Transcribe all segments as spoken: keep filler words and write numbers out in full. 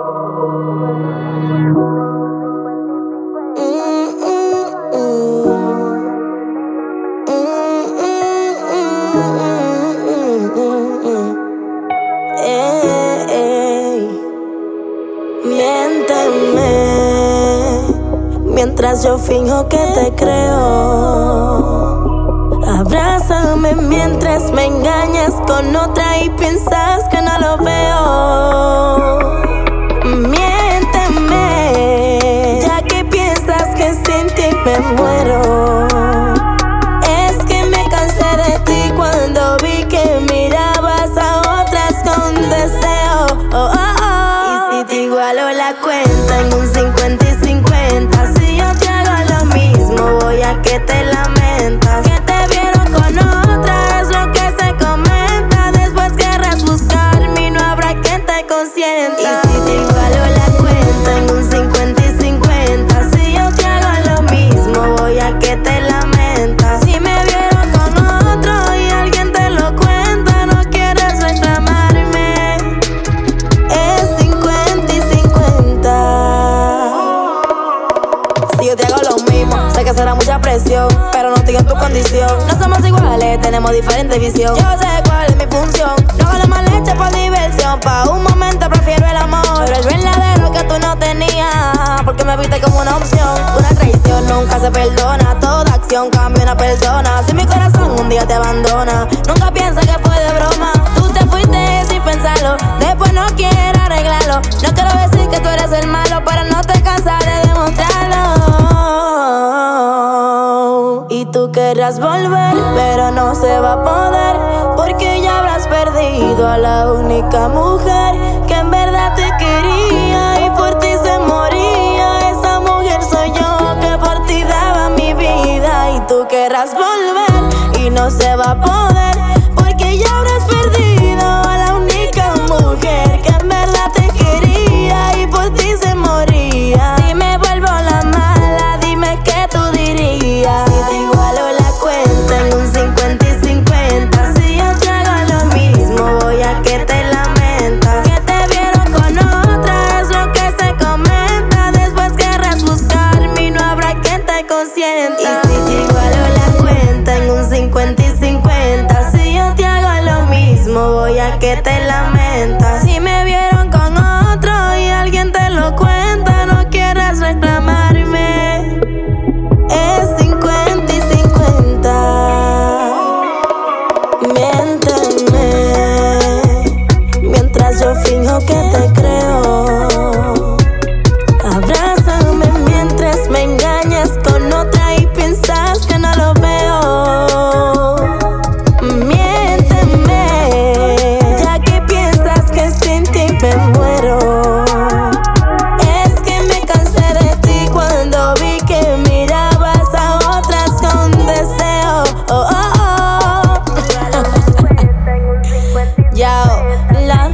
Mientras yo finjo que te creo. Abrázame mientras me engañas con otra y piensas que no lo veo. Miénteme, ya que piensas que sin ti me muero. Es que me cansé de ti cuando vi que mirabas a otras con deseo. Oh, oh, oh. Y si te igualo la cuenta en un cincuenta y cincuenta, si yo te hago lo mismo, voy a que te lamentas. Que te vieron con otra, es lo que se comenta. Después querrás buscarme y no habrá quien te consienta. Y si te igualo la cuenta en un cincuenta y cincuenta, si yo te hago lo mismo, voy a que te lamentas. Si me vieron con otro y alguien te lo cuenta, no quieres reclamarme. Es cincuenta y cincuenta. Si yo te hago lo mismo, sé que será mucha presión, pero no estoy en tu condición. No somos iguales, tenemos diferente visión. Yo sé cuál es mi función. No hago la mal hecha por diversión. Pa' un momento prefiero el amor, pero el verdadero que tú no tenías, porque me viste como una opción. Una traición nunca se perdona. Toda acción cambia una persona. Si mi corazón un día te abandona, nunca pienses que fue de broma. Tú te fuiste sin pensarlo, después no quieres arreglarlo. No quiero decir que tú eres el malo, pero no te cansas de demostrarlo. Y tú querrás volver, pero no se va a poder, porque ya habrás perdido a la única mujer que en verdad te quería y por ti se moría. Esa mujer soy yo, que por ti daba mi vida. Y tú querrás volver y no se va a poder, porque ya habrás perdido a la única mujer que en verdad te quería y por ti se moría. Si me vuelvo la mala, dime qué tú dirías. Si te igualo la cuenta en un cincuenta y cincuenta, si yo te hago lo mismo, voy a que te lamentas. Que te vieron con otra, es lo que se comenta. Después querrás buscarme y no habrá quien te consienta. Y si te igualo la cuenta en un cincuenta y cincuenta, si yo te hago lo mismo, voy a que te lamentas. Si me vieron con otro y alguien te lo cuenta, no quieras reclamarme. Es cincuenta y cincuenta. Miénteme mientras yo finjo que te creo. Abrázame mientras me engañas con otra y piensas que no lo veo. Miénteme, ya que piensas que sin ti me muero. Es que me cansé de ti cuando vi que mirabas a otras con deseo. Oh, oh, oh. Yo, la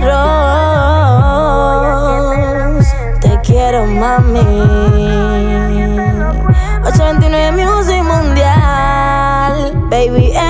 Rose, te quiero, mami. ocho veintinueve Music Mundial, baby.